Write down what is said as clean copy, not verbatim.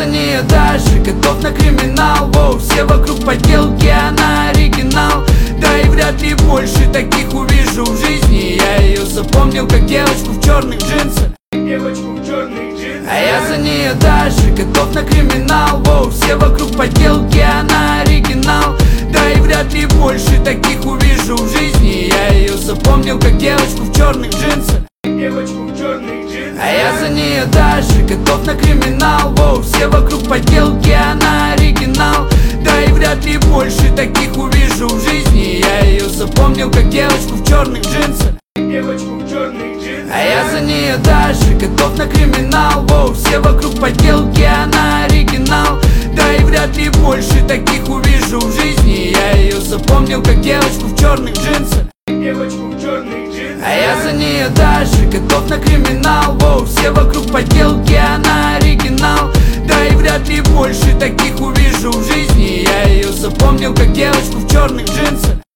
за нее дальше готов на криминал. Воу, все вокруг подделки, она оригинал. Да и вряд ли больше таких увижу в жизни. Я ее запомнил как девочку в черных джинсах. А я за нее дальше готов на криминал. Воу, все вокруг подделки, она оригинал. Да и вряд ли больше таких увижу в жизни. Я ее запомнил как девочку в черных джинсах. А я за нее дальше готов на криминал. Воу, все вокруг подделки, она оригинал. Да и вряд ли больше таких увижу в жизни. Я ее запомнил как девочку в черных джинсах. А я за нее дальше готов на криминал. Воу, все вокруг подделки, она оригинал. Да и вряд ли больше таких увижу в жизни. Я ее запомнил как девочку в черных джинсах. А я за нее дальше готов на криминал. Воу, все вокруг подделки, она оригинал. Да и вряд ли больше таких увижу в жизни. Я ее запомнил как девочку в черных джинсах.